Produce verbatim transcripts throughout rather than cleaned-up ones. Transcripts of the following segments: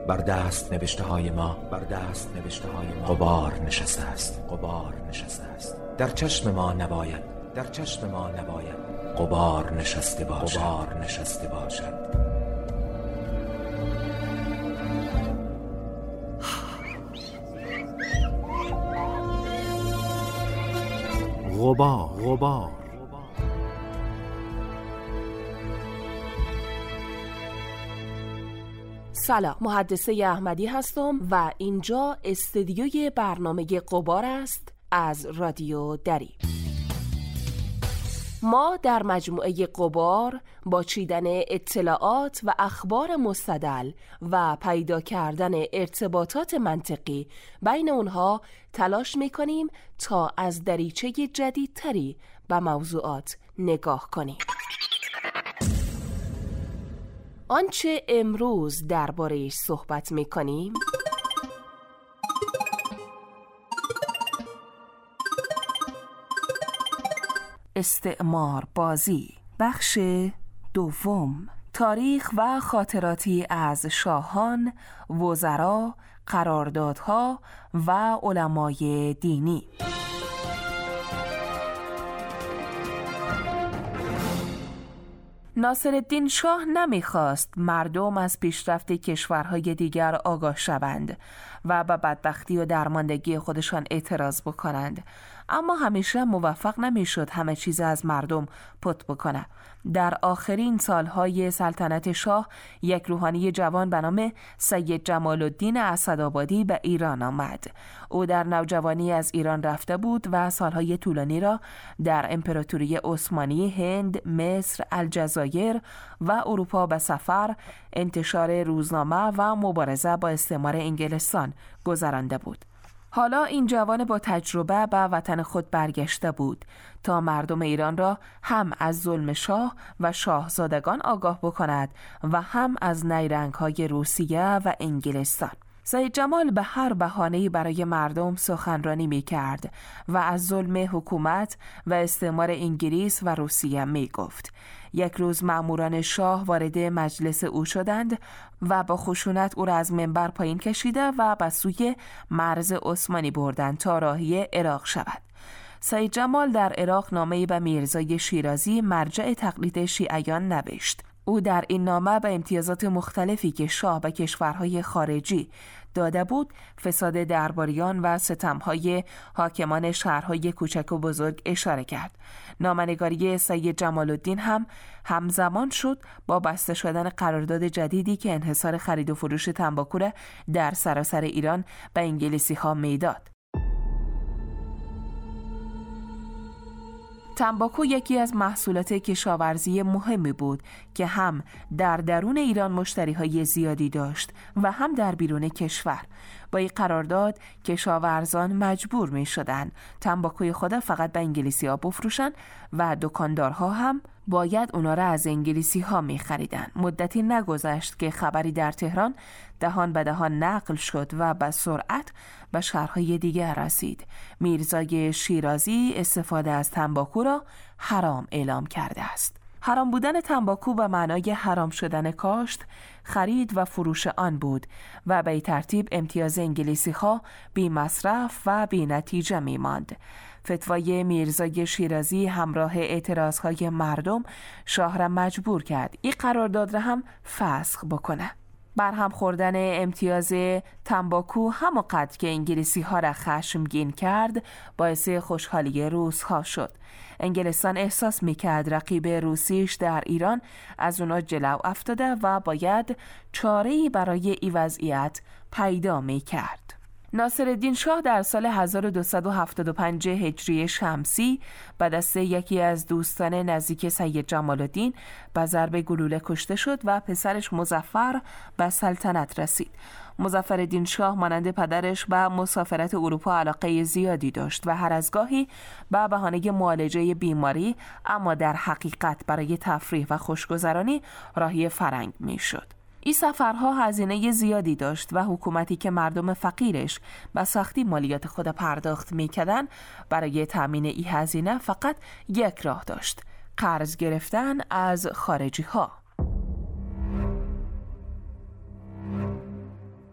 بر دست نوشته های ما بر دست نوشته های ما غبار نشسته است غبار نشسته است در چشم ما نباید در چشم ما نباید غبار نشسته باشد غبار نشسته باشد غبار غبار سلام، محدثه احمدی هستم و اینجا استدیوی برنامه غبار است از رادیو دری. ما در مجموعه غبار با چیدن اطلاعات و اخبار مستدل و پیدا کردن ارتباطات منطقی بین اونها تلاش میکنیم تا از دریچه جدیدتری به موضوعات نگاه کنیم. آنچه امروز درباره‌اش صحبت میکنیم استعمار بازی، بخش دوم، تاریخ و خاطراتی از شاهان، وزرا، قراردادها و علمای دینی. ناصرالدین شاه نمیخواست مردم از پیشرفت کشورهای دیگر آگاه شوند و به بدبختی و درماندگی خودشان اعتراض بکنند، اما همیشه موفق نمیشد همه چیز از مردم پت بکنه. در آخرین سالهای سلطنت شاه یک روحانی جوان به نام سید جمال الدین اسدآبادی به ایران آمد. او در نوجوانی از ایران رفته بود و سالهای طولانی را در امپراتوری عثمانی، هند، مصر، الجزایر و اروپا به سفر، انتشار روزنامه و مبارزه با استعمار انگلستان گذرانده بود. حالا این جوان با تجربه به وطن خود برگشته بود تا مردم ایران را هم از ظلم شاه و شاهزادگان آگاه بکند و هم از نیرنگ‌های روسیه و انگلستان. سید جمال به هر بهانه‌ای برای مردم سخنرانی می‌کرد و از ظلم حکومت و استعمار انگلیس و روسیه می‌گفت. یک روز مأموران شاه وارد مجلس او شدند و با خشونت او را از منبر پایین کشیده و به سوی مرز عثمانی بردند تا راهی عراق شود. سید جمال در عراق نامه‌ای به میرزای شیرازی مرجع تقلید شیعیان نوشت. او در این نامه به امتیازات مختلفی که شاه به کشورهای خارجی داده بود، فساد درباریان و ستمهای حاکمان شهرهای کوچک و بزرگ اشاره کرد. نامه‌نگاری سید جمال الدین هم همزمان شد با بسته شدن قرارداد جدیدی که انحصار خرید و فروش تنباکو را در سراسر ایران به انگلیسی ها میداد. تنباکو یکی از محصولات کشاورزی مهمی بود که هم در درون ایران مشتری‌های زیادی داشت و هم در بیرون کشور. با این قرارداد کشاورزان مجبور می‌شدند تنباکوی خود فقط به انگلیسی‌ها بفروشند و دکاندارها هم باید اونا را از انگلیسی‌ها می‌خریدند. مدتی نگذشت که خبری در تهران دهان به دهان نقل شد و به سرعت به شهرهای دیگر رسید. میرزای شیرازی استفاده از تنباکو را حرام اعلام کرده است. حرام بودن تنباکو به معنای حرام شدن کاشت، خرید و فروش آن بود و به ترتیب امتیاز انگلیسی ها بی مصرف و بی نتیجه می ماند. فتوای میرزای شیرازی همراه اعتراضهای مردم شاه را مجبور کرد این قرارداد را هم فسخ بکنه. برهم خوردن امتیاز تنباکو همانقدر که انگلیسی ها را خشمگین کرد باعث خوشحالی روس ها شد. انگلستان احساس میکرد رقیب روسیش در ایران از اونا جلو افتاده و باید چاره‌ای برای این وضعیت پیدا میکرد. ناصرالدین شاه در سال هزار و دویست و هفتاد و پنج هجری شمسی به دست یکی از دوستان نزدیک سید جمال الدین به ضرب گلوله کشته شد و پسرش مظفر به سلطنت رسید. مظفرالدین شاه مانند پدرش به مسافرت اروپا علاقه زیادی داشت و هر از گاهی به بهانه معالجه بیماری اما در حقیقت برای تفریح و خوشگذرانی راهی فرنگ میشد. این سفرها هزینه زیادی داشت و حکومتی که مردم فقیرش به سختی مالیات خود پرداخت میکردن برای تامین این هزینه فقط یک راه داشت: قرض گرفتن از خارجی ها.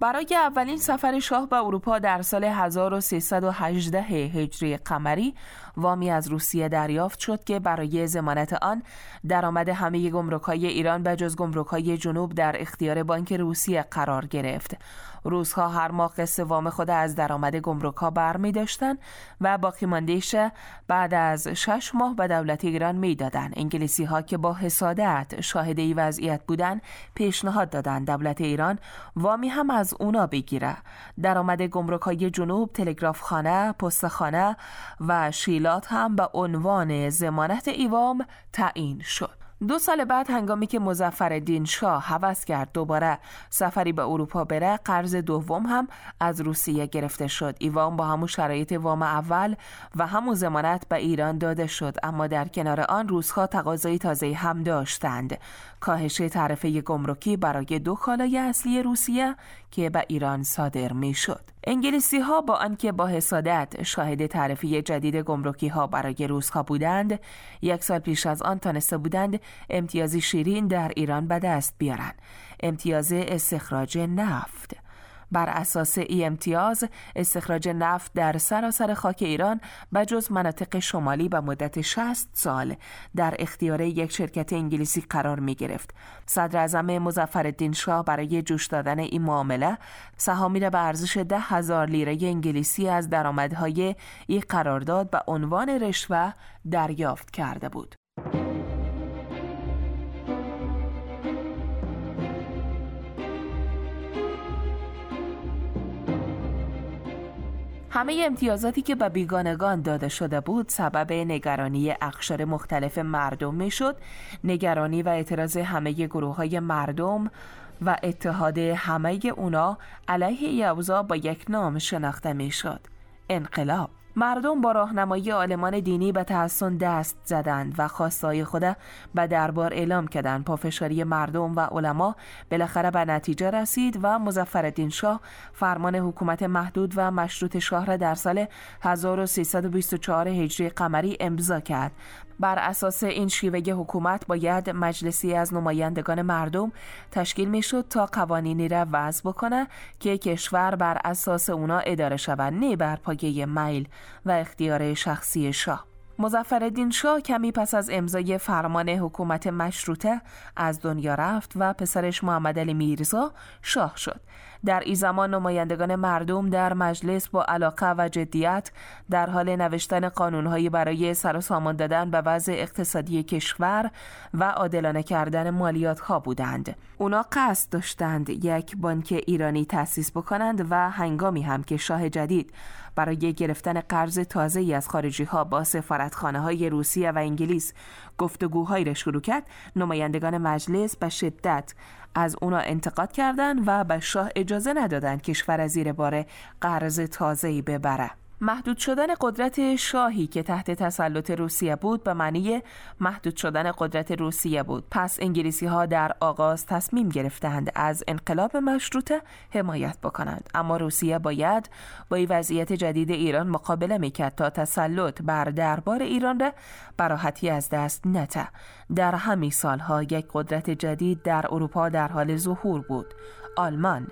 برای اولین سفر شاه به اروپا در سال هزار و سیصد و هجده هجری قمری وامی از روسیه دریافت شد که برای ضمانت آن درآمد همه گمرک‌های ایران به جز گمرک‌های جنوب در اختیار بانک روسیه قرار گرفت. روس‌ها هر ماه قسط وام خود از درآمد گمرک‌ها برمی داشتند و باقی مانده‌اش بعد از شش ماه به دولت ایران میدادند. انگلیسی‌ها که با حسادت شاهد این وضعیت بودند پیشنهاد دادند دولت ایران وامی هم از اونا بگیره. درآمد گمرک‌های جنوب، تلگرافخانه، پستخانه و شیلات هم به عنوان ضمانت ای وام تعیین شد. دو سال بعد هنگامی که مظفرالدین شاه هوس کرد دوباره سفری به اروپا بره، قرض دوم هم از روسیه گرفته شد. ای وام با همون شرایط وام اول و همون ضمانت به ایران داده شد، اما در کنار آن روس‌ها تقاضای تازه هم داشتند: کاهش تعرفه گمرکی برای دو کالای اصلی روسیه که به ایران صادر می شد. انگلیسی ها با آنکه با حسادت شاهد تعرفه جدید گمرکی ها برای روس‌ها بودند، یک سال پیش از آن تانسته بودند امتیازی شیرین در ایران به دست بیارند: امتیاز استخراج نفت. بر اساس ای امتیاز استخراج نفت در سراسر خاک ایران به جز مناطق شمالی به مدت شصت سال در اختیار یک شرکت انگلیسی قرار می گرفت. صدر اعظم مظفرالدین شاه برای جوش دادن این معامله سهامی را به ارزش ده هزار لیره انگلیسی از درآمدهای این قرارداد به عنوان رشوه دریافت کرده بود. همه امتیازاتی که به بیگانگان داده شده بود سبب نگرانی اقشار مختلف مردم می شد. نگرانی و اعتراض همه گروه‌های مردم و اتحاد همه اونا علیه این اوضاع با یک نام شناخته می شد: انقلاب. مردم با راهنمایی عالمان دینی به تحسن دست زدند و خواستای خود به دربار اعلام کردند. پافشاری مردم و علما بالاخره به نتیجه رسید و مظفرالدین شاه فرمان حکومت محدود و مشروط شاه را در سال هزار و سیصد و بیست و چهار هجری قمری امضا کرد. بر اساس این شیوه حکومت باید مجلسی از نمایندگان مردم تشکیل میشد تا قوانینی را وضع بکنه که کشور بر اساس اونا اداره شود، نه بر پایه میل و اختیار شخصی شاه. مظفرالدین شاه کمی پس از امضای فرمان حکومت مشروطه از دنیا رفت و پسرش محمد علی میرزا شاه شد. در این زمان نمایندگان مردم در مجلس با علاقه و جدیت در حال نوشتن قانون‌هایی برای سر و سامان دادن به وضع اقتصادی کشور و عادلانه کردن مالیات‌ها بودند. اونا قصد داشتند یک بانک ایرانی تأسیس بکنند و هنگامی هم که شاه جدید برای گرفتن قرض تازه‌ای از خارجی‌ها با سفارتخانه‌های روسیه و انگلیس گفتگوهایی را شروع کرد، نمایندگان مجلس به شدت از اونا انتقاد کردند و به شاه اجازه ندادند کشور از زیر بار قرض تازه‌ای ببره. محدود شدن قدرت شاهی که تحت تسلط روسیه بود به معنی محدود شدن قدرت روسیه بود. پس انگلیسی ها در آغاز تصمیم گرفتند از انقلاب مشروطه حمایت بکنند، اما روسیه باید با این وضعیت جدید ایران مقابله میکرد تا تسلط بر دربار ایران را براحتی از دست نده. در همین سالها یک قدرت جدید در اروپا در حال ظهور بود: آلمان.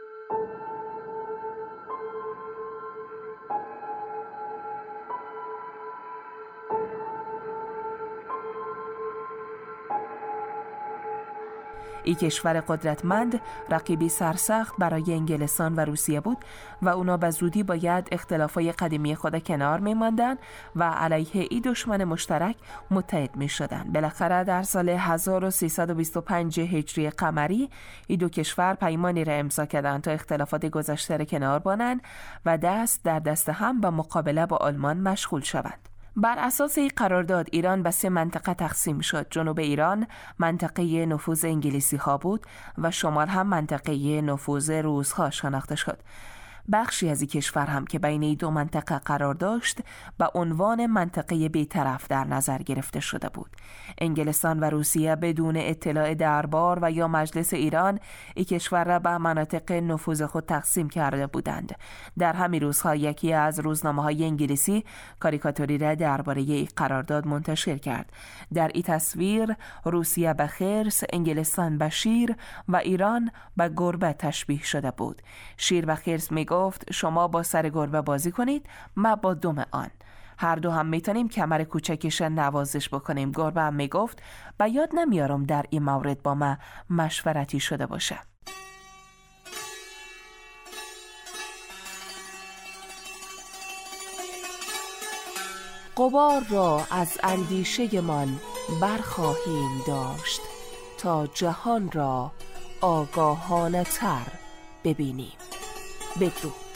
این کشور قدرتمند رقیبی سرسخت برای انگلستان و روسیه بود و اونا به زودی باید اختلافای قدیمی خود کنار می‌ماندن و علیه این دشمن مشترک متحد می‌شدن. بالاخره در سال هزار و سیصد و بیست و پنج هجری قمری این دو کشور پیمانی را امضا کردند تا اختلافات گذشته را کنار بانند و دست در دست هم به مقابله با آلمان مشغول شوند. بر اساس این قرارداد ایران به سه منطقه تقسیم شد. جنوب ایران منطقه نفوذ انگلیسی ها بود و شمال هم منطقه نفوذ روس ها شناخته شد. بخشی از این کشور هم که بین این دو منطقه قرار داشت به عنوان منطقه بی‌طرف در نظر گرفته شده بود. انگلستان و روسیه بدون اطلاع دربار و یا مجلس ایران این کشور را به مناطق نفوذ خود تقسیم کرده بودند. در همین روزها یکی از روزنامه‌های انگلیسی کاریکاتوری را درباره این قرارداد منتشر کرد. در این تصویر روسیه به خرس، انگلستان به شیر و ایران به گربه تشبیه شده بود. شیر و خرس می گفت شما با سر گربه بازی کنید، ما با دم آن. هر دو هم میتونیم کمر کوچکش نوازش بکنیم. گربه هم میگفت به یاد نمیارم در این مورد با ما مشورتی شده باشه. غبار را از اندیشه من برخواهیم داشت تا جهان را آگاهانه تر ببینیم. بدرود.